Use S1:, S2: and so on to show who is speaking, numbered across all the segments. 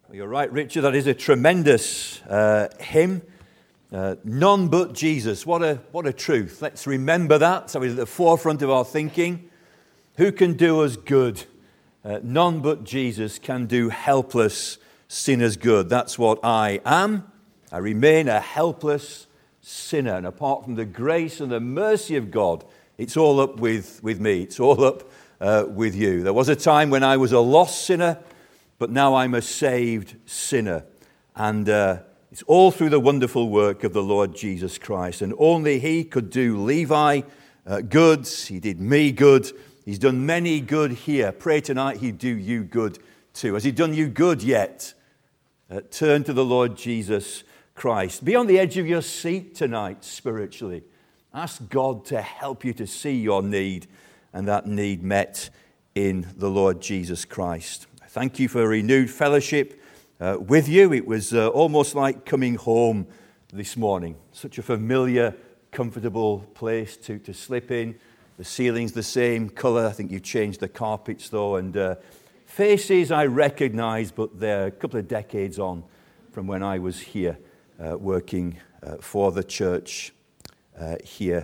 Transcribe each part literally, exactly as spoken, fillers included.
S1: You're right, Richard. That is a tremendous uh, hymn. Uh, none but Jesus. What a what a truth. Let's remember that. So it's at the forefront of our thinking. Who can do us good? Uh, none but Jesus can do helpless sinners good. That's what I am. I remain a helpless sinner. And apart from the grace and the mercy of God, it's all up with, with me. It's all up uh, with you. There was a time when I was a lost sinner, but now I'm a saved sinner. And uh, it's all through the wonderful work of the Lord Jesus Christ. And only He could do Levi uh, good. He did me good. He's done many good here. Pray tonight He'd do you good too. Has He done you good yet? Uh, turn to the Lord Jesus Christ. Be on the edge of your seat tonight spiritually. Ask God to help you to see your need and that need met in the Lord Jesus Christ. Thank you for renewed fellowship uh, with you. It was uh, almost like coming home this morning. Such a familiar, comfortable place to, to slip in. The ceiling's the same colour. I think you've changed the carpets though. And uh, faces I recognise, but they're a couple of decades on from when I was here uh, working uh, for the church uh, here.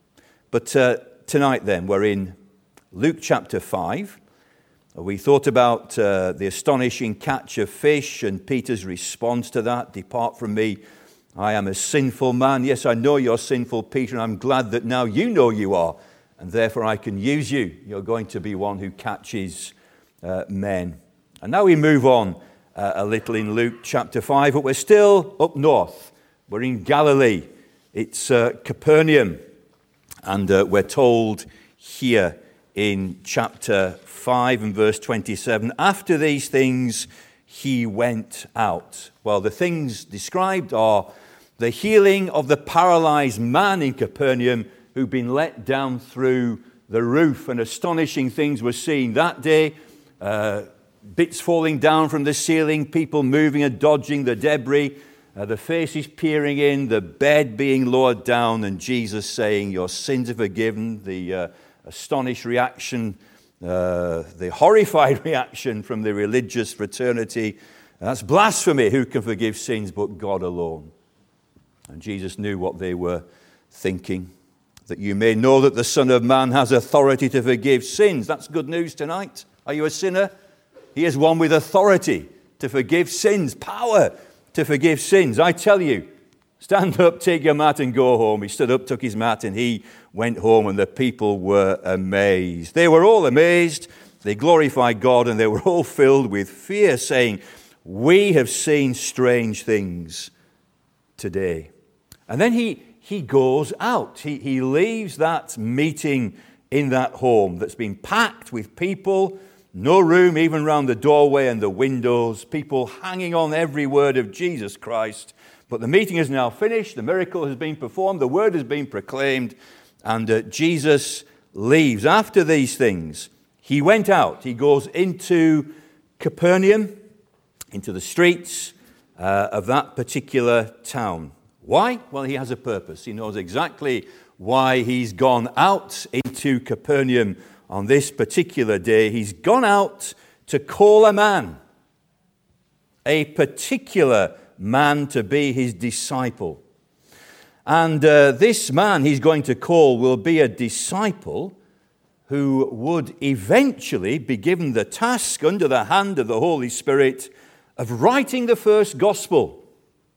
S1: But uh, tonight then, we're in Luke chapter five. We thought about uh, the astonishing catch of fish and Peter's response to that. Depart from me, I am a sinful man. Yes, I know you're sinful, Peter, and I'm glad that now you know you are, and therefore I can use you. You're going to be one who catches uh, men. And now we move on uh, a little in Luke chapter five, but we're still up north. We're in Galilee. It's uh, Capernaum, and uh, we're told here in chapter five and verse twenty-seven, after these things he went out. Well, the things described are the healing of the paralyzed man in Capernaum who'd been let down through the roof, and astonishing things were seen that day. Uh, bits falling down from the ceiling, people moving and dodging the debris, uh, the faces peering in, the bed being lowered down, and Jesus saying, your sins are forgiven. The uh, astonished reaction, uh, the horrified reaction from the religious fraternity. That's blasphemy. Who can forgive sins but God alone? And Jesus knew what they were thinking. That you may know that the Son of Man has authority to forgive sins. That's good news tonight. Are you a sinner? He is one with authority to forgive sins, power to forgive sins. I tell you, stand up, take your mat and go home. He stood up, took his mat, and he went home, and the people were amazed. They were all amazed. They glorified God, and they were all filled with fear, saying, we have seen strange things today. And then he, he goes out. He, he leaves that meeting in that home that's been packed with people, no room even around the doorway and the windows, people hanging on every word of Jesus Christ. But the meeting is now finished, the miracle has been performed, the word has been proclaimed, and uh, Jesus leaves. After these things, he went out. He goes into Capernaum, into the streets uh, of that particular town. Why? Well, he has a purpose. He knows exactly why he's gone out into Capernaum on this particular day. He's gone out to call a man, a particular man, to be his disciple. And uh, this man he's going to call will be a disciple who would eventually be given the task under the hand of the Holy Spirit of writing the first gospel.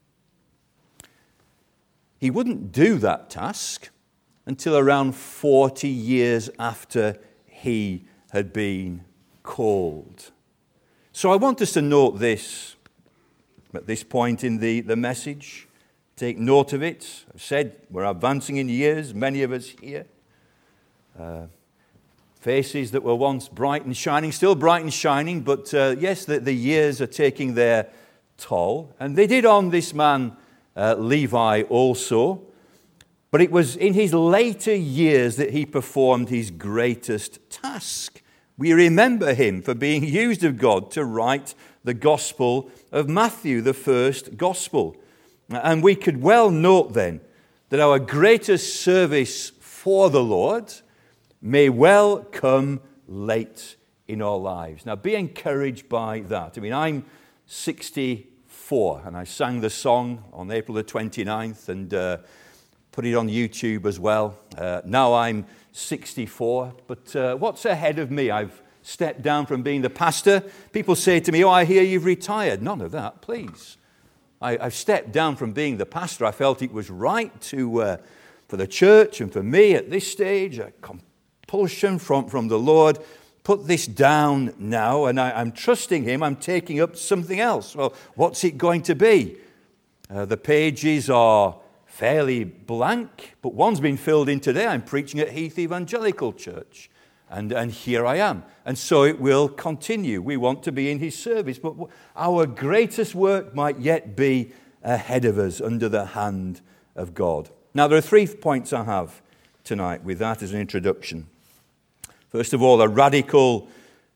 S1: He wouldn't do that task until around forty years after he had been called. So I want us to note this at this point in the, the message. Take note of it. I've said we're advancing in years, many of us here. Uh, faces that were once bright and shining, still bright and shining, but uh, yes, the, the years are taking their toll. And they did on this man, uh, Levi, also. But it was in his later years that he performed his greatest task. We remember him for being used of God to write the Gospel of Matthew, the first Gospel. And we could well note then that our greatest service for the Lord may well come late in our lives. Now, be encouraged by that. I mean, I'm sixty-four. And I sang the song on April the twenty-ninth and uh, put it on YouTube as well. Uh, now I'm sixty-four. But uh, what's ahead of me? I've stepped down from being the pastor. People say to me, oh, I hear you've retired. None of that, please. I, I've stepped down from being the pastor. I felt it was right to, uh, for the church and for me at this stage, a compulsion from, from the Lord. Put this down now, and I, I'm trusting him. I'm taking up something else. Well, what's it going to be? Uh, the pages are fairly blank, but one's been filled in today. I'm preaching at Heath Evangelical Church, and, and here I am. And so it will continue. We want to be in his service, but our greatest work might yet be ahead of us under the hand of God. Now, there are three points I have tonight with that as an introduction. First of all, a radical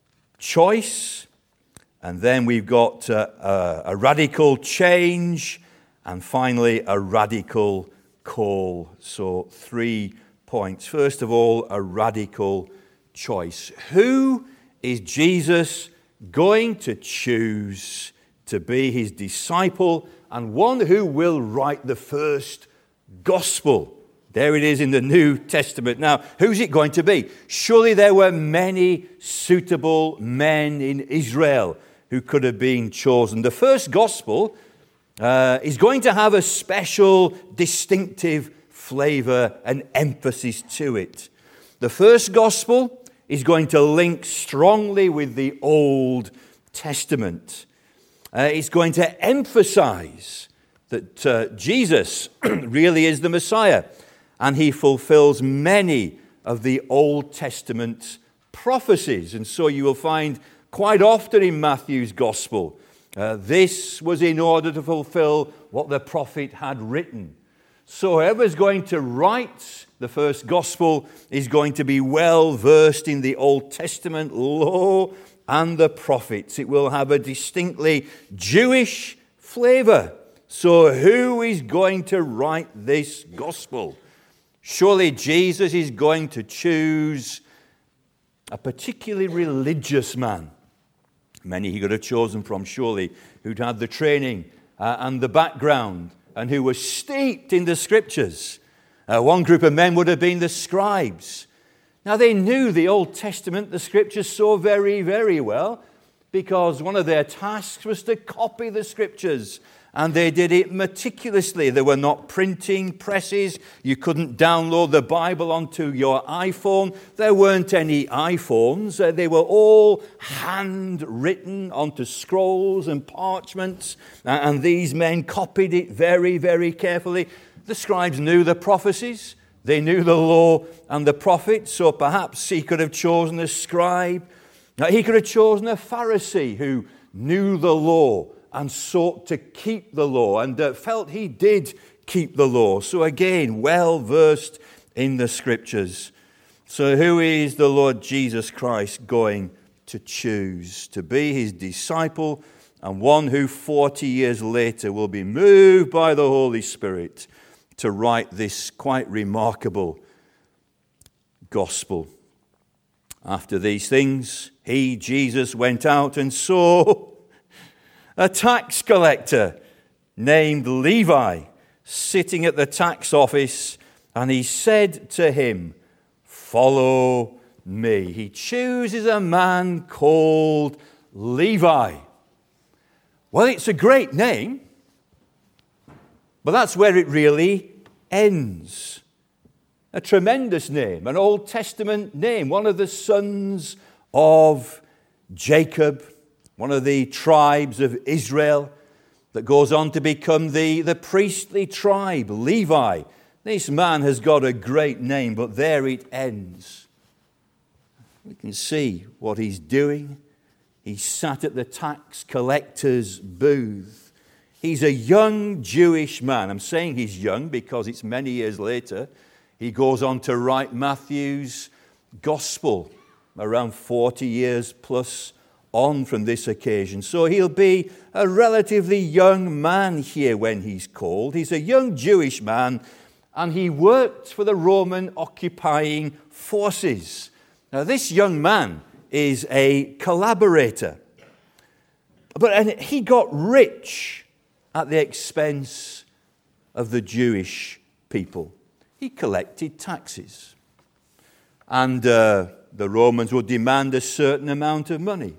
S1: choice, and then we've got uh, a, a radical change, and finally a radical call. So three points. First of all, a radical choice. Who is Jesus going to choose to be his disciple and one who will write the first gospel? There it is in the New Testament. Now, who's it going to be? Surely there were many suitable men in Israel who could have been chosen. The first gospel uh, is going to have a special, distinctive flavor and emphasis to it. The first gospel is going to link strongly with the Old Testament. Uh, it's going to emphasize that uh, Jesus really is the Messiah. And he fulfills many of the Old Testament prophecies. And so you will find quite often in Matthew's gospel, uh, this was in order to fulfill what the prophet had written. So whoever's going to write the first gospel is going to be well versed in the Old Testament law and the prophets. It will have a distinctly Jewish flavor. So who is going to write this gospel? Surely Jesus is going to choose a particularly religious man. Many he could have chosen from, surely, who'd had the training uh, and the background and who were steeped in the scriptures. Uh, one group of men would have been the scribes. Now, they knew the Old Testament, the scriptures, so very, very well because one of their tasks was to copy the scriptures. And they did it meticulously. There were not printing presses. You couldn't download the Bible onto your iPhone. There weren't any iPhones. They were all handwritten onto scrolls and parchments. And these men copied it very, very carefully. The scribes knew the prophecies. They knew the law and the prophets. So perhaps he could have chosen a scribe. He could have chosen a Pharisee who knew the law and sought to keep the law, and uh, felt he did keep the law. So again, well versed in the scriptures. So who is the Lord Jesus Christ going to choose to be his disciple, and one who forty years later will be moved by the Holy Spirit to write this quite remarkable gospel? After these things, he, Jesus, went out and saw a tax collector named Levi sitting at the tax office, and he said to him, "Follow me." He chooses a man called Levi. Well, it's a great name, but that's where it really ends. A tremendous name, an Old Testament name, one of the sons of Jacob, one of the tribes of Israel that goes on to become the, the priestly tribe, Levi. This man has got a great name, but there it ends. We can see what he's doing. He sat at the tax collector's booth. He's a young Jewish man. I'm saying he's young because it's many years later. He goes on to write Matthew's gospel, around forty years plus on from this occasion. So he'll be a relatively young man here when he's called. He's a young Jewish man, and he worked for the Roman occupying forces. Now, this young man is a collaborator. But and he got rich at the expense of the Jewish people. He collected taxes. And uh, the Romans would demand a certain amount of money.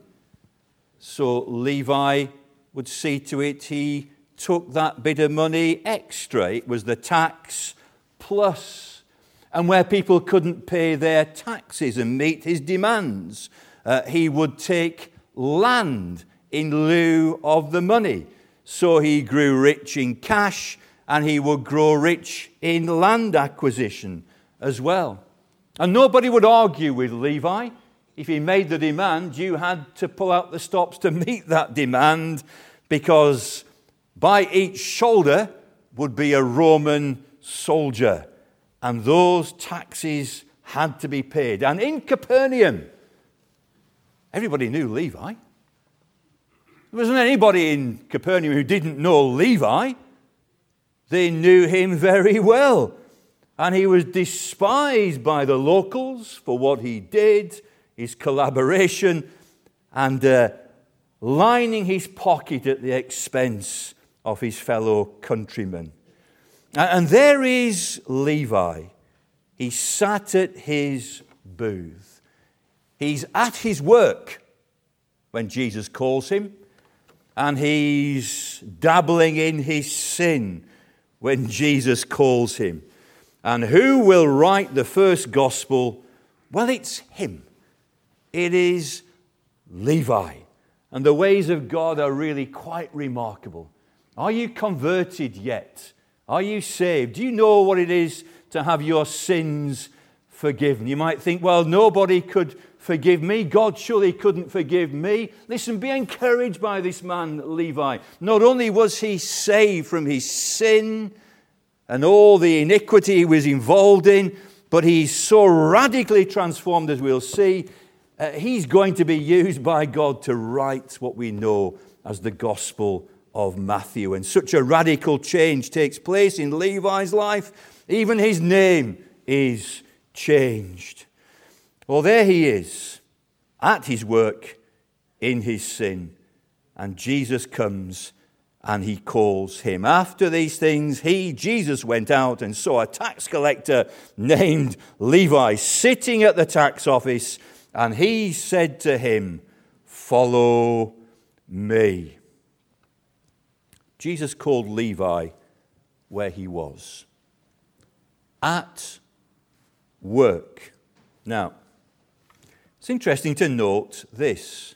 S1: So Levi would see to it he took that bit of money extra. It was the tax plus. And where people couldn't pay their taxes and meet his demands, uh, he would take land in lieu of the money. So he grew rich in cash, and he would grow rich in land acquisition as well. And nobody would argue with Levi. If he made the demand, you had to pull out the stops to meet that demand, because by each shoulder would be a Roman soldier, and those taxes had to be paid. And in Capernaum, everybody knew Levi. There wasn't anybody in Capernaum who didn't know Levi. They knew him very well. And he was despised by the locals for what he did, his collaboration, and uh, lining his pocket at the expense of his fellow countrymen. And there is Levi. He sat at his booth. He's at his work when Jesus calls him, and he's dabbling in his sin when Jesus calls him. And who will write the first gospel? Well, it's him. It is Levi. And the ways of God are really quite remarkable. Are you converted yet? Are you saved? Do you know what it is to have your sins forgiven? You might think, well, nobody could forgive me. God surely couldn't forgive me. Listen, be encouraged by this man, Levi. Not only was he saved from his sin and all the iniquity he was involved in, but he's so radically transformed, as we'll see, uh, he's going to be used by God to write what we know as the Gospel of Matthew. And such a radical change takes place in Levi's life. Even his name is changed. Well, there he is, at his work, in his sin. And Jesus comes and he calls him. After these things, he, Jesus, went out and saw a tax collector named Levi sitting at the tax office. And he said to him, "Follow me." Jesus called Levi where he was, at work. Now, it's interesting to note this.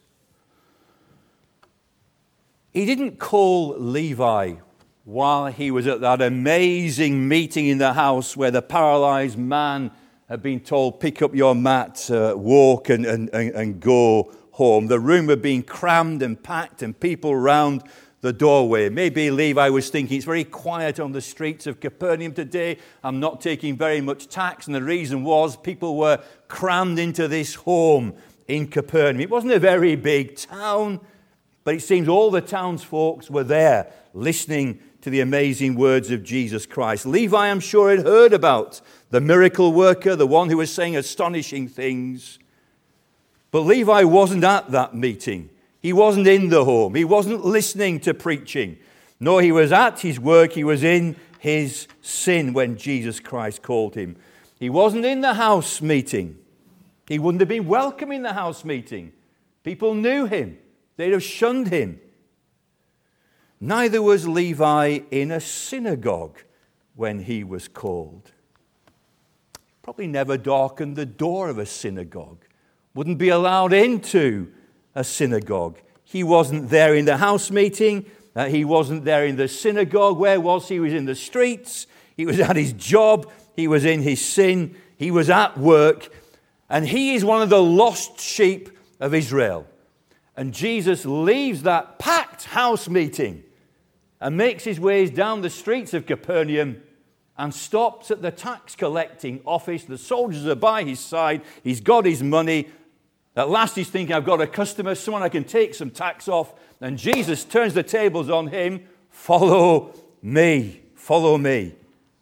S1: He didn't call Levi while he was at that amazing meeting in the house where the paralyzed man had been told, pick up your mat, uh, walk and, and, and go home. The room had been crammed and packed and people round the doorway. Maybe Levi was thinking, it's very quiet on the streets of Capernaum today. I'm not taking very much tax. And the reason was people were crammed into this home in Capernaum. It wasn't a very big town, but it seems all the townsfolk were there listening to the amazing words of Jesus Christ. Levi, I'm sure, had heard about the miracle worker, the one who was saying astonishing things. But Levi wasn't at that meeting. He wasn't in the home. He wasn't listening to preaching. No, he was at his work. He was in his sin when Jesus Christ called him. He wasn't in the house meeting. He wouldn't have been welcome in the house meeting. People knew him. They'd have shunned him. Neither was Levi in a synagogue when he was called. Probably never darkened the door of a synagogue. Wouldn't be allowed into a synagogue. He wasn't there in the house meeting. Uh, he wasn't there in the synagogue. Where was he? He was in the streets. He was at his job. He was in his sin. He was at work. And he is one of the lost sheep of Israel. And Jesus leaves that packed house meeting and makes his ways down the streets of Capernaum and stops at the tax collecting office. The soldiers are by his side. He's got his money. At last he's thinking, I've got a customer, someone I can take some tax off. And Jesus turns the tables on him. Follow me. Follow me.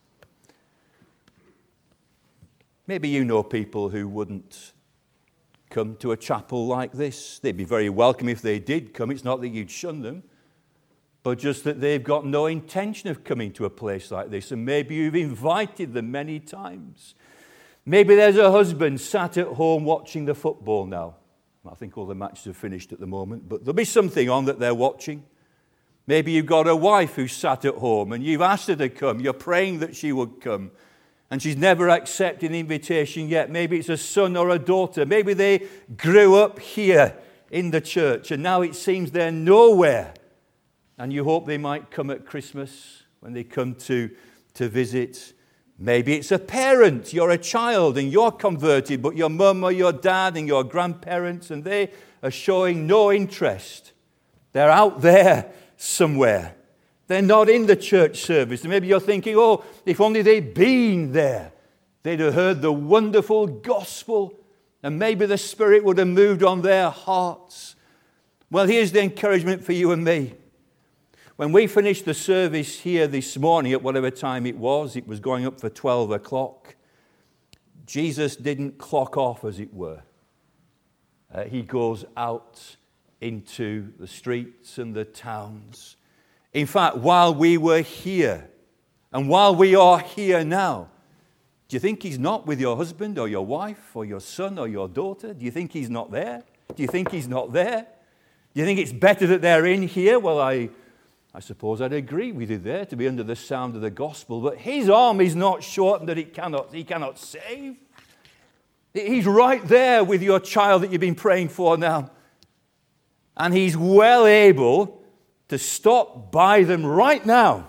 S1: Maybe you know people who wouldn't come to a chapel like this. They'd be very welcome if they did come. It's not that you'd shun them, but just that they've got no intention of coming to a place like this. And maybe you've invited them many times. Maybe there's a husband sat at home watching the football now. I think all the matches are finished at the moment, but there'll be something on that they're watching. Maybe you've got a wife who's sat at home and you've asked her to come. You're praying that she would come, and she's never accepted an invitation yet. Maybe it's a son or a daughter. Maybe they grew up here in the church, and now it seems they're nowhere. And you hope they might come at Christmas when they come to, to visit. Maybe it's a parent. You're a child and you're converted, but your mum or your dad and your grandparents, and they are showing no interest. They're out there somewhere. They're not in the church service. And maybe you're thinking, oh, if only they'd been there, they'd have heard the wonderful gospel, and maybe the Spirit would have moved on their hearts. Well, here's the encouragement for you and me. When we finished the service here this morning at whatever time it was, it was going up for twelve o'clock, Jesus didn't clock off, as it were. Uh, he goes out into the streets and the towns. In fact, while we were here, and while we are here now, do you think he's not with your husband or your wife or your son or your daughter? Do you think he's not there? Do you think he's not there? Do you think it's better that they're in here? Well, I... I suppose I'd agree with you there, to be under the sound of the gospel. But his arm is not shortened that it cannot, he cannot save. He's right there with your child that you've been praying for now. And he's well able to stop by them right now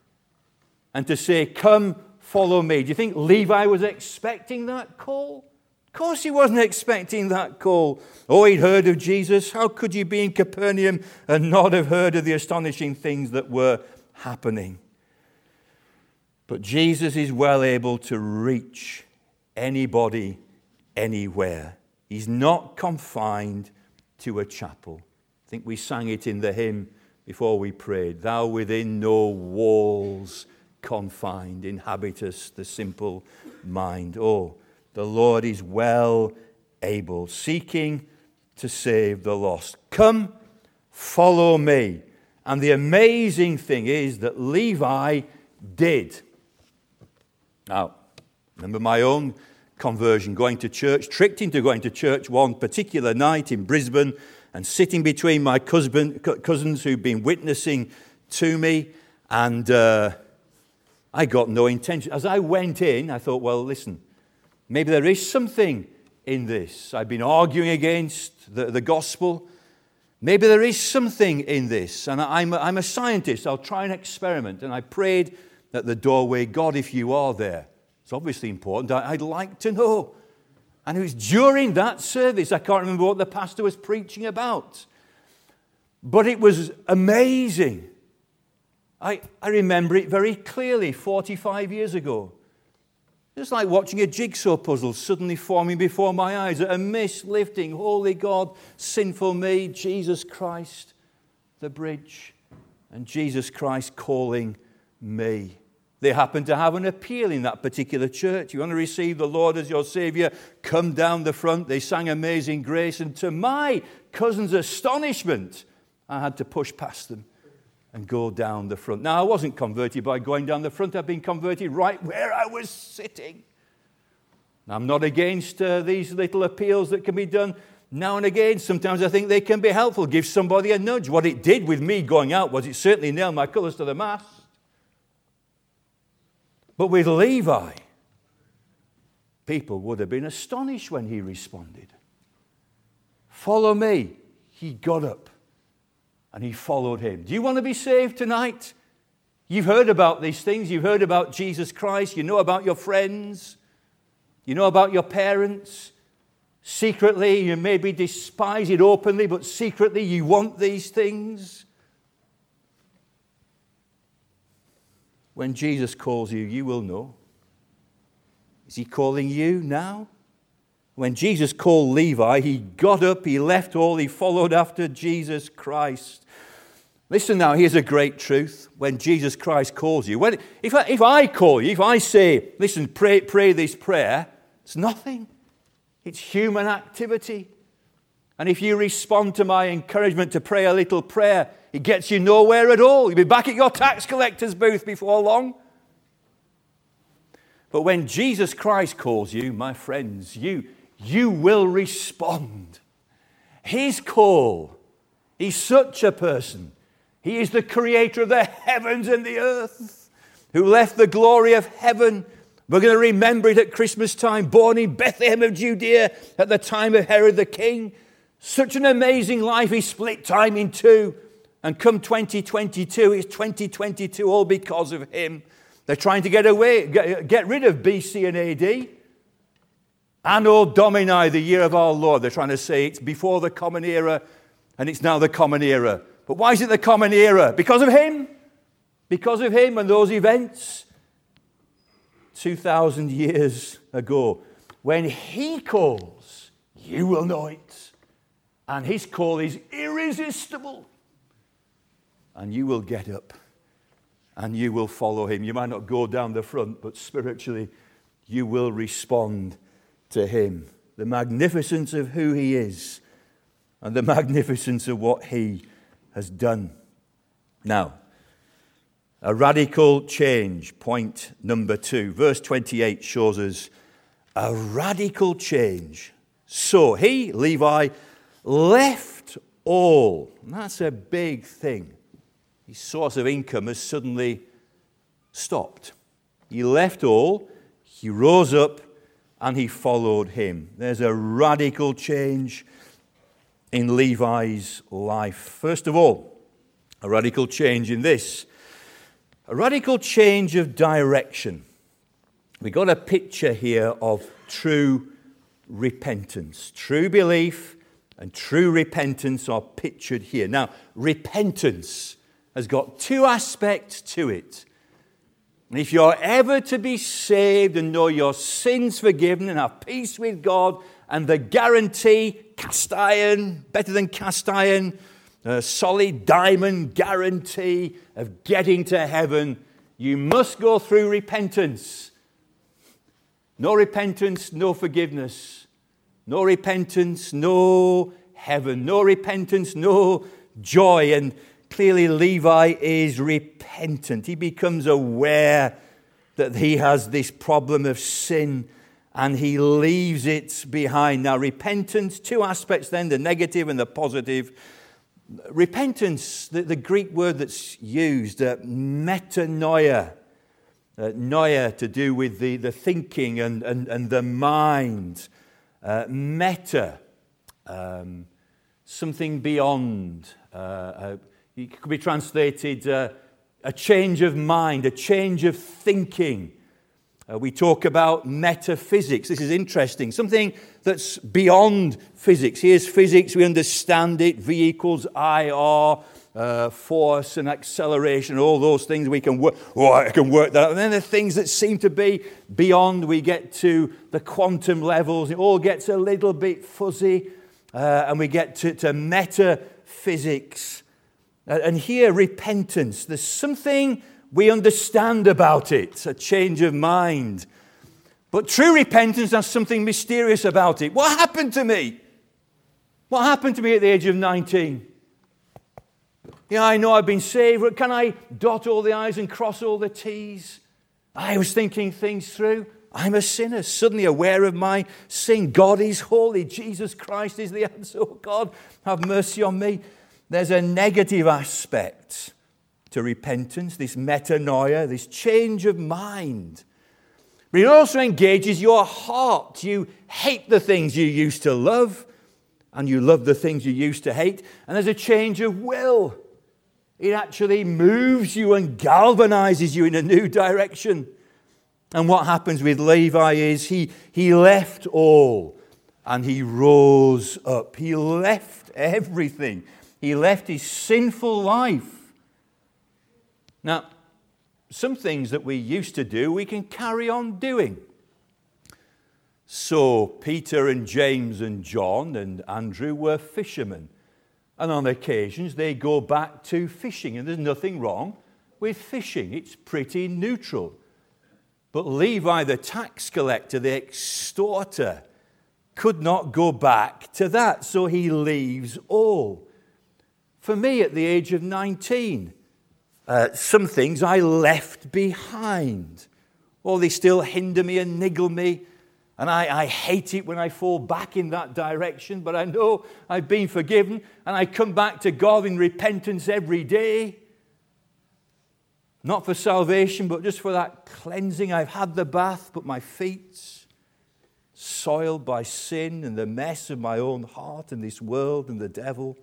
S1: and to say, come, follow me. Do you think Levi was expecting that call? Of course he wasn't expecting that call. Oh, he'd heard of Jesus. How could you be in Capernaum and not have heard of the astonishing things that were happening? But Jesus is well able to reach anybody, anywhere. He's not confined to a chapel. I think we sang it in the hymn before we prayed. Thou within no walls confined, inhabitest the simple mind. Oh, the Lord is well able, seeking to save the lost. Come, follow me. And the amazing thing is that Levi did. Now, remember my own conversion, going to church, tricked into going to church one particular night in Brisbane and sitting between my cousin, cousins who'd been witnessing to me, and uh, I got no intention. As I went in, I thought, well, listen, maybe there is something in this. I've been arguing against the, the gospel. Maybe there is something in this. And I'm a, I'm a scientist. I'll try an experiment. And I prayed at the doorway, God, if you are there. It's obviously important. I, I'd like to know. And it was during that service, I can't remember what the pastor was preaching about. But it was amazing. I, I remember it very clearly forty-five years ago. Just like watching a jigsaw puzzle suddenly forming before my eyes. A mist lifting, holy God, sinful me, Jesus Christ, the bridge. And Jesus Christ calling me. They happen to have an appeal in that particular church. You want to receive the Lord as your Savior? Come down the front. They sang Amazing Grace. And to my cousin's astonishment, I had to push past them and go down the front. Now, I wasn't converted by going down the front. I've been converted right where I was sitting. Now, I'm not against uh, these little appeals that can be done now and again. Sometimes I think they can be helpful. Give somebody a nudge. What it did with me going out was it certainly nailed my colours to the mast. But with Levi, people would have been astonished when he responded. Follow me. He got up. And he followed him. Do you want to be saved tonight? You've heard about these things. You've heard about Jesus Christ. You know about your friends. You know about your parents. Secretly, you maybe despise it openly, but secretly you want these things. When Jesus calls you, you will know. Is he calling you now? When Jesus called Levi, he got up, he left all, he followed after Jesus Christ. Listen now, here's a great truth. When Jesus Christ calls you, when, if, I, if I call you, if I say, listen, pray, pray this prayer, it's nothing. It's human activity. And if you respond to my encouragement to pray a little prayer, it gets you nowhere at all. You'll be back at your tax collector's booth before long. But when Jesus Christ calls you, my friends, you, you will respond. His call, he's such a person. He is the creator of the heavens and the earth, who left the glory of heaven. We're going to remember it at Christmas time, born in Bethlehem of Judea at the time of Herod the king. Such an amazing life. He split time in two. And come twenty twenty-two, it's twenty twenty-two all because of him. They're trying to get away, get, get rid of B C and A D. Anno Domini, the year of our Lord. They're trying to say it's before the common era and it's now the common era. But why is it the common era? Because of him. Because of him and those events two thousand years ago. When he calls, you will know it. And his call is irresistible. And you will get up and you will follow him. You might not go down the front, but spiritually you will respond to him. The magnificence of who he is and the magnificence of what he has done. Now, a radical change, point number two. Verse twenty-eight shows us a radical change. So he, Levi, left all. And that's a big thing. His source of income has suddenly stopped. He left all, he rose up, and he followed him. There's a radical change in Levi's life. First of all, a radical change in this. A radical change of direction. We got a picture here of true repentance. True belief and true repentance are pictured here. Now, repentance has got two aspects to it. And if you're ever to be saved and know your sins forgiven and have peace with God and the guarantee, cast iron, better than cast iron, a solid diamond guarantee of getting to heaven, you must go through repentance. No repentance, no forgiveness. No repentance, no heaven. No repentance, no joy. And clearly Levi is repentant. He becomes aware that he has this problem of sin and he leaves it behind. Now, repentance, two aspects then, the negative and the positive. Repentance, the, the Greek word that's used, uh, metanoia, uh, noia, to do with the, the thinking and, and, and the mind. Uh, meta, um, something beyond. Uh, uh, it could be translated uh, a change of mind, a change of thinking. Uh, we talk about metaphysics. This is interesting. Something that's beyond physics. Here's physics. We understand it. V equals I R, uh, force and acceleration, all those things we can work. Oh, I can work that out. And then the things that seem to be beyond, we get to the quantum levels. It all gets a little bit fuzzy. Uh, and we get to, to metaphysics. Uh, and here, repentance. There's something we understand about it, a change of mind. But true repentance has something mysterious about it. What happened to me? What happened to me at the age of nineteen? Yeah, I know I've been saved. Can I dot all the I's and cross all the T's? I was thinking things through. I'm a sinner, suddenly aware of my sin. God is holy. Jesus Christ is the answer. Oh, God, have mercy on me. There's a negative aspect to repentance, this metanoia, this change of mind. But it also engages your heart. You hate the things you used to love, and you love the things you used to hate. And there's a change of will. It actually moves you and galvanizes you in a new direction. And what happens with Levi is he, he left all and he rose up. He left everything. He left his sinful life. Now, some things that we used to do, we can carry on doing. So Peter and James and John and Andrew were fishermen. And on occasions they go back to fishing. And there's nothing wrong with fishing. It's pretty neutral. But Levi, the tax collector, the extorter, could not go back to that, so he leaves all. For me, at the age of nineteen, uh, some things I left behind. Oh, they still hinder me and niggle me, and I, I hate it when I fall back in that direction, but I know I've been forgiven, and I come back to God in repentance every day. Not for salvation, but just for that cleansing. I've had the bath, but my feet's soiled by sin and the mess of my own heart and this world and the devil.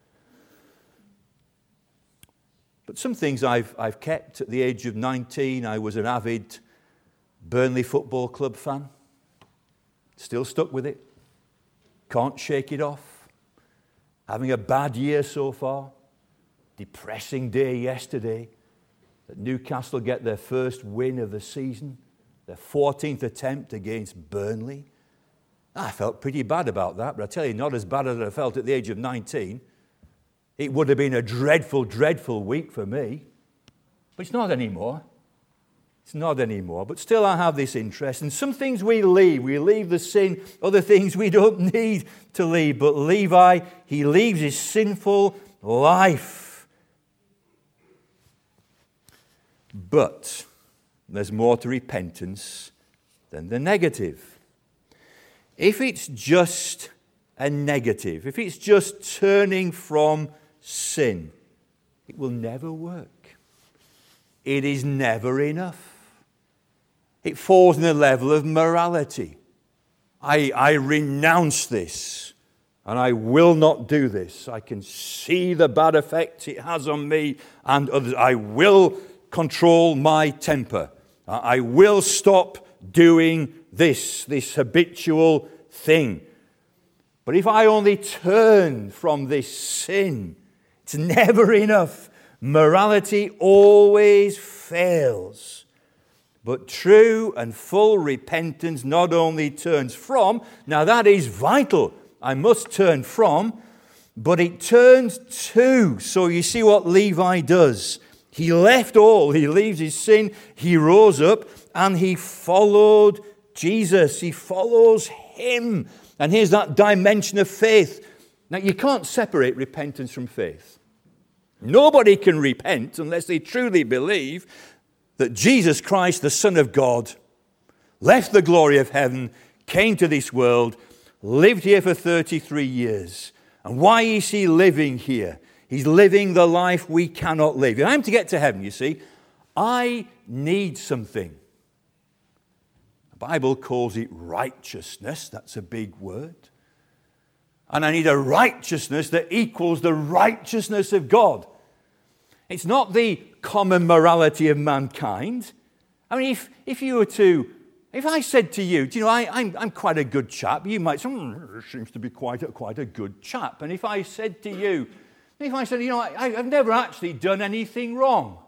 S1: But some things I've, I've kept. At the age of nineteen, I was an avid Burnley Football Club fan. Still stuck with it. Can't shake it off. Having a bad year so far. Depressing day yesterday. That Newcastle get their first win of the season. Their fourteenth attempt against Burnley. I felt pretty bad about that, but I tell you, not as bad as I felt at the age of nineteen. It would have been a dreadful, dreadful week for me. But it's not anymore. It's not anymore. But still I have this interest. And some things we leave. We leave the sin. Other things we don't need to leave. But Levi, he leaves his sinful life. But there's more to repentance than the negative. If it's just a negative, if it's just turning from sin, it will never work. It is never enough. It falls in the level of morality. I, I renounce this, and I will not do this. I can see the bad effect it has on me and others. I will control my temper. I will stop doing this, this habitual thing. But if I only turn from this sin, it's never enough. Morality always fails. But true and full repentance not only turns from, now that is vital, I must turn from, but it turns to. So you see what Levi does. He left all, he leaves his sin, he rose up, and he followed Jesus. He follows him. And here's that dimension of faith. Now, you can't separate repentance from faith. Nobody can repent unless they truly believe that Jesus Christ, the Son of God, left the glory of heaven, came to this world, lived here for thirty-three years. And why is he living here? He's living the life we cannot live. If I'm to get to heaven, you see, I need something. The Bible calls it righteousness. That's a big word. And I need a righteousness that equals the righteousness of God. It's not the common morality of mankind. I mean, if, if you were to, if I said to you, do you know, I, I'm, I'm quite a good chap, you might say, mm, seems to be quite a, quite a good chap. And if I said to you, if I said, you know, I, I've never actually done anything wrong,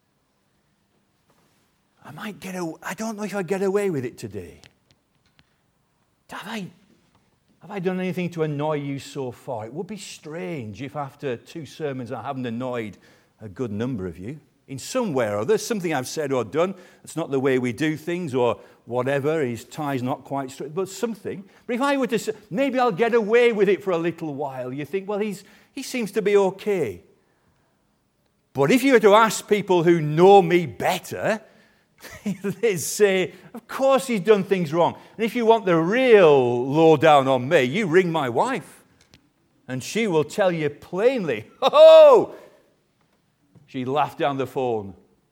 S1: I might get away, I don't know if I get away with it today. Have I, have I done anything to annoy you so far? It would be strange if after two sermons I haven't annoyed a good number of you. In some way or other, something I've said or done, it's not the way we do things or whatever, his tie's not quite straight, but something. But if I were to say, maybe I'll get away with it for a little while, you think, well, he's he seems to be okay. But if you were to ask people who know me better, they'd say, of course he's done things wrong. And if you want the real lowdown on me, you ring my wife, and she will tell you plainly, oh, she laughed down the phone.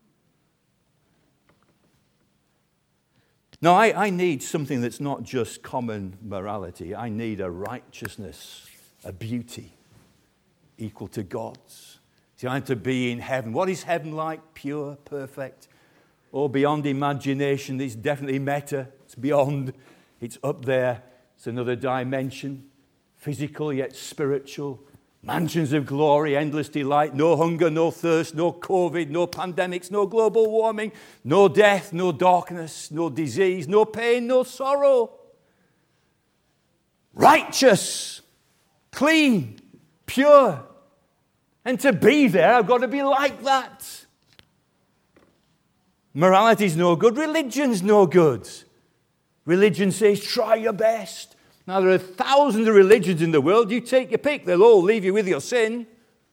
S1: No, I, I need something that's not just common morality. I need a righteousness, a beauty equal to God's. See, I'm to be in heaven. What is heaven like? Pure, perfect, or beyond imagination. It's definitely meta. It's beyond. It's up there. It's another dimension. Physical yet spiritual. Mansions of glory, endless delight, no hunger, no thirst, no COVID, no pandemics, no global warming, no death, no darkness, no disease, no pain, no sorrow. Righteous, clean, pure. And to be there, I've got to be like that. Morality's no good. Religion's no good. Religion says, try your best. Now, there are thousands of religions in the world. You take your pick. They'll all leave you with your sin.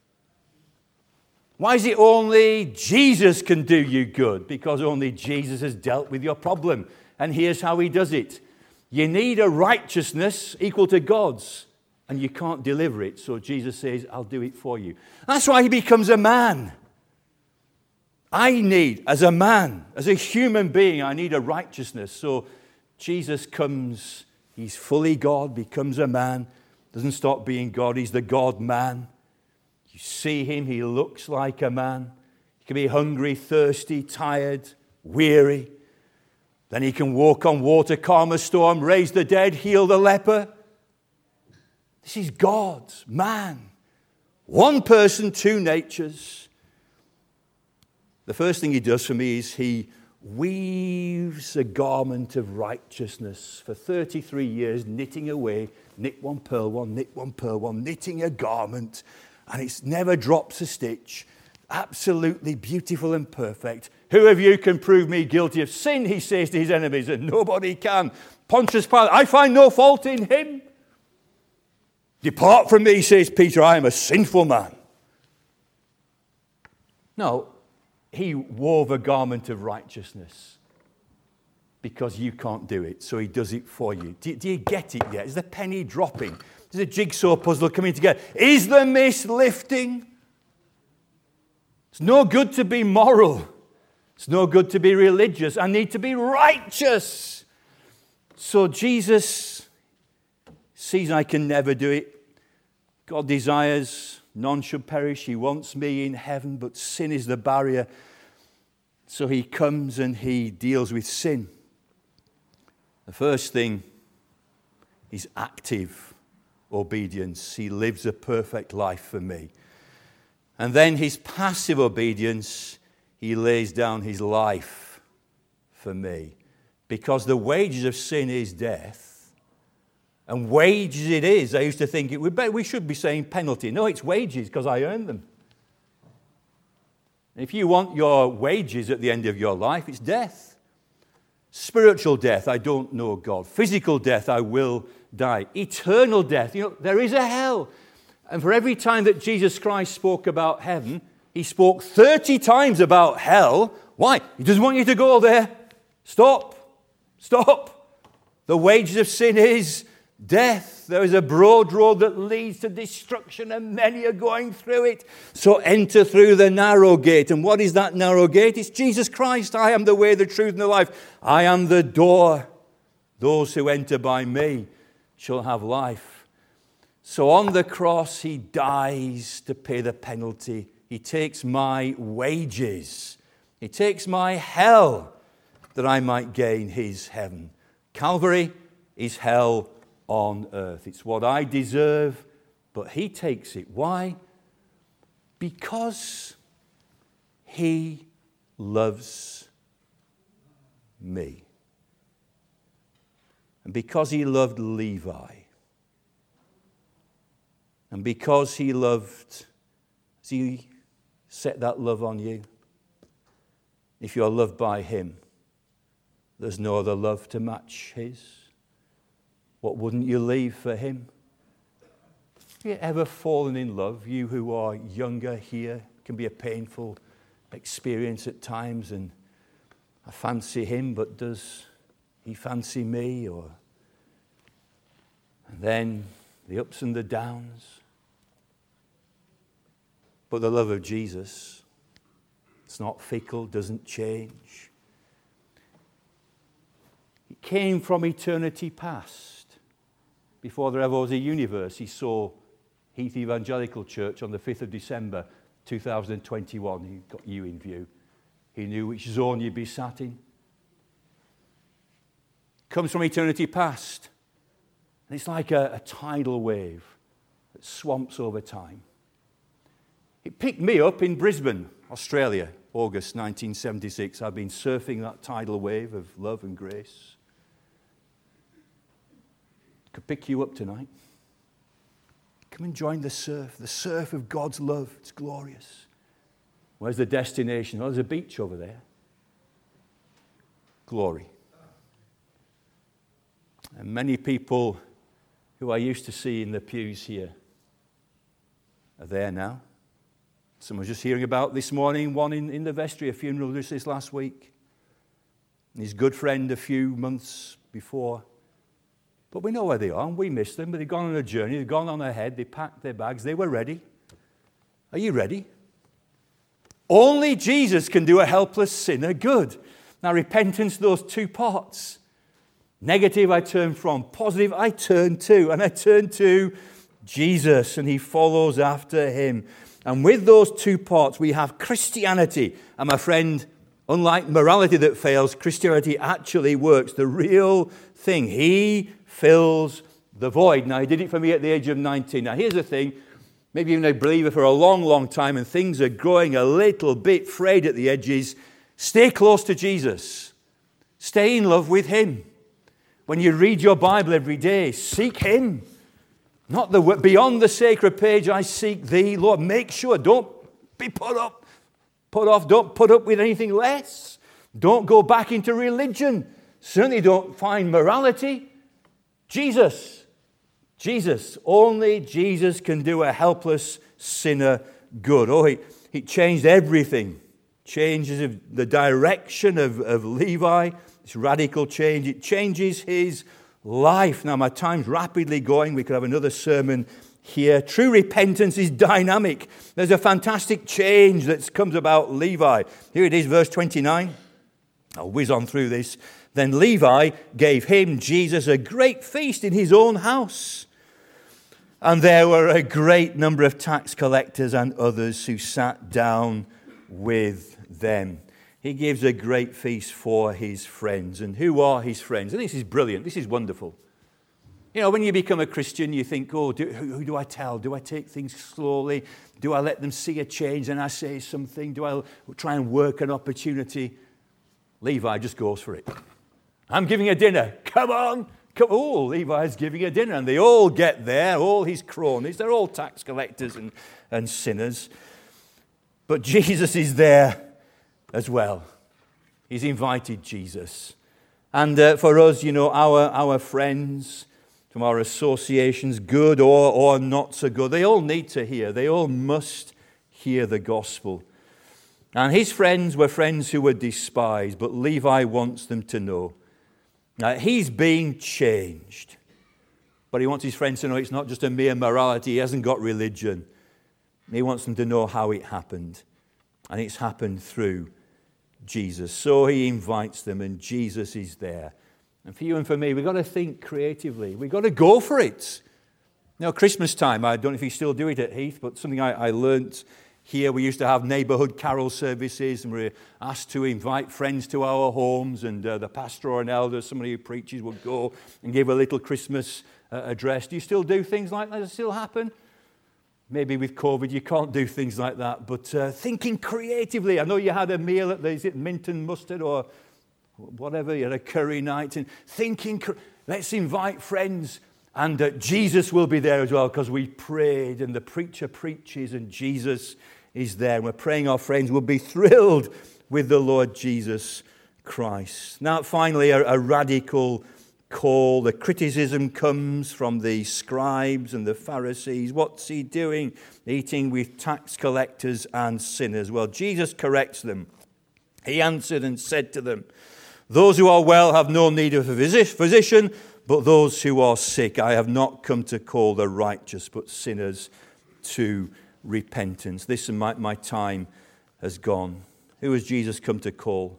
S1: Why is it only Jesus can do you good? Because only Jesus has dealt with your problem. And here's how he does it. You need a righteousness equal to God's, and you can't deliver it. So Jesus says, I'll do it for you. That's why he becomes a man. I need, as a man, as a human being, I need a righteousness. So Jesus comes, he's fully God, becomes a man, doesn't stop being God, he's the God-man. You see him, he looks like a man. He can be hungry, thirsty, tired, weary. Then he can walk on water, calm a storm, raise the dead, heal the leper. This is God, man. One person, two natures. The first thing he does for me is he weaves a garment of righteousness. For thirty-three years, knitting away, knit one, purl one, knit one, purl one, knitting a garment. And it never drops a stitch. Absolutely beautiful and perfect. Who of you can prove me guilty of sin, he says to his enemies, and nobody can. Pontius Pilate, I find no fault in him. Depart from me, says Peter, I am a sinful man. No, he wove a garment of righteousness because you can't do it, so he does it for you. Do, do you get it yet? Is the penny dropping? Is the jigsaw puzzle coming together? Is the mist lifting? It's no good to be moral. It's no good to be religious. I need to be righteous. So Jesus sees I can never do it. God desires none should perish. He wants me in heaven, but sin is the barrier. So he comes and he deals with sin. The first thing is active obedience. He lives a perfect life for me. And then his passive obedience, he lays down his life for me. Because the wages of sin is death. And wages it is. I used to think it would be, we should be saying penalty. No, it's wages because I earned them. If you want your wages at the end of your life, it's death. Spiritual death, I don't know God. Physical death, I will die. Eternal death, you know, there is a hell. And for every time that Jesus Christ spoke about heaven, he spoke thirty times about hell. Why? He doesn't want you to go there. Stop. Stop. The wages of sin is death. There is a broad road that leads to destruction, and many are going through it. So enter through the narrow gate. And what is that narrow gate? It's Jesus Christ. I am the way, the truth, and the life. I am the door. Those who enter by me shall have life. So on the cross, he dies to pay the penalty. He takes my wages. He takes my hell that I might gain his heaven. Calvary is hell on earth. It's what I deserve, but he takes it. Why? Because he loves me. And because he loved Levi. And because he loved, has he set that love on you? If you're loved by him, there's no other love to match his. What wouldn't you leave for him? Have you ever fallen in love? You who are younger here, it can be a painful experience at times, and I fancy him, but does he fancy me? Or and then the ups and the downs. But the love of Jesus, it's not fickle, doesn't change. It came from eternity past. Before there ever was a universe, he saw Heath Evangelical Church on the fifth of December, two thousand twenty-one. He got you in view. He knew which zone you'd be sat in. It comes from eternity past. And it's like a, a tidal wave that swamps over time. It picked me up in Brisbane, Australia, August nineteen seventy-six. I've been surfing that tidal wave of love and grace. Could pick you up tonight. Come and join the surf, the surf of God's love. It's glorious. Where's the destination? Oh, there's a beach over there. Glory. And many people who I used to see in the pews here are there now. Some I was just hearing about this morning, one in, in the vestry, a funeral just this last week. And his good friend a few months before. But we know where they are, and we miss them, but they've gone on a journey, they've gone on ahead, they packed their bags, they were ready. Are you ready? Only Jesus can do a helpless sinner good. Now, repentance, those two parts. Negative, I turn from. Positive, I turn to. And I turn to Jesus, and he follows after him. And with those two parts, we have Christianity. And my friend, unlike morality that fails, Christianity actually works. The real thing. He fills the void. Now, he did it for me at the age of nineteen. Now, here's the thing. Maybe you've been a believer for a long, long time, and things are growing a little bit frayed at the edges. Stay close to Jesus. Stay in love with him. When you read your Bible every day, seek him. Not the beyond the sacred page, I seek thee, Lord. Make sure, don't be put up, put off, don't put up with anything less. Don't go back into religion. Certainly don't find morality. Jesus. Jesus. Only Jesus can do a helpless sinner good. Oh, he, he changed everything. Changes the direction of, of Levi. This radical change. It changes his life. Now, my time's rapidly going. We could have another sermon here. True repentance is dynamic. There's a fantastic change that comes about Levi. Here it is, verse twenty-nine. I'll whiz on through this. Then Levi gave him, Jesus, a great feast in his own house. And there were a great number of tax collectors and others who sat down with them. He gives a great feast for his friends. And who are his friends? And this is brilliant. This is wonderful. You know, when you become a Christian, you think, oh, do, who, who do I tell? Do I take things slowly? Do I let them see a change and I say something? Do I try and work an opportunity? Levi just goes for it. I'm giving a dinner. Come on. Come, oh, Levi's giving a dinner. And they all get there, all his cronies. They're all tax collectors and, and sinners. But Jesus is there as well. He's invited Jesus. And uh, for us, you know, our, our friends from our associations, good or, or not so good, they all need to hear. They all must hear the gospel. And his friends were friends who were despised, but Levi wants them to know. Now, he's being changed. But he wants his friends to know it's not just a mere morality. He hasn't got religion. He wants them to know how it happened. And it's happened through Jesus. So he invites them, and Jesus is there. And for you and for me, we've got to think creatively. We've got to go for it. You know, Christmas time, I don't know if you still do it at Heath, but something I, I learnt here, we used to have neighbourhood carol services, and we were asked to invite friends to our homes, and uh, the pastor or an elder, somebody who preaches, would go and give a little Christmas uh, address. Do you still do things like that? Does it still happen? Maybe with COVID you can't do things like that, but uh, thinking creatively. I know you had a meal at the, is it mint and mustard or whatever, you had a curry night, and thinking, let's invite friends, and uh, Jesus will be there as well, because we prayed, and the preacher preaches, and Jesus is there. And we're praying our friends will be thrilled with the Lord Jesus Christ. Now, finally, a, a radical call. The criticism comes from the scribes and the Pharisees. What's he doing? Eating with tax collectors and sinners. Well, Jesus corrects them. He answered and said to them, those who are well have no need of a physician, but those who are sick. I have not come to call the righteous, but sinners to repentance. This and my, my time has gone. Who has Jesus come to call?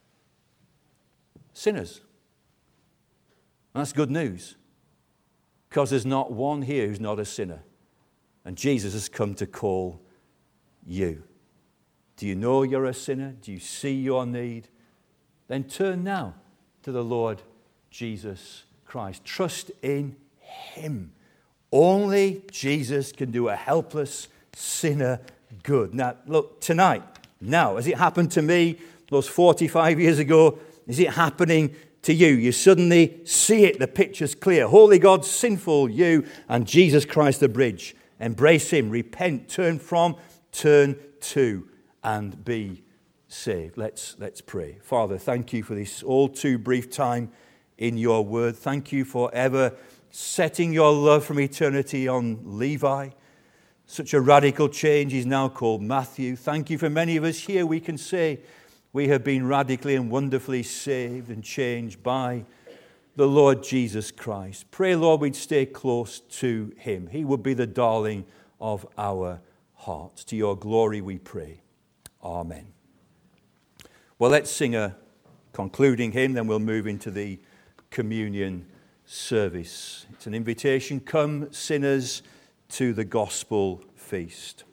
S1: Sinners. And that's good news, because there's not one here who's not a sinner. And Jesus has come to call you. Do you know you're a sinner? Do you see your need? Then turn now to the Lord Jesus Christ. Trust in him. Only Jesus can do a helpless sinner good. Now, look, tonight, now, has it happened to me those forty-five years ago? Is it happening to you? You suddenly see it, the picture's clear. Holy God, sinful you, and Jesus Christ the bridge. Embrace him, repent, turn from, turn to, and be saved. Let's, let's pray. Father, thank you for this all too brief time in your word. Thank you for ever setting your love from eternity on Levi. Such a radical change. He's now called Matthew. Thank you for many of us here. We can say we have been radically and wonderfully saved and changed by the Lord Jesus Christ. Pray, Lord, we'd stay close to him. He would be the darling of our hearts. To your glory we pray. Amen. Well, let's sing a concluding hymn, then we'll move into the communion service. It's an invitation. Come, sinners, to the gospel feast.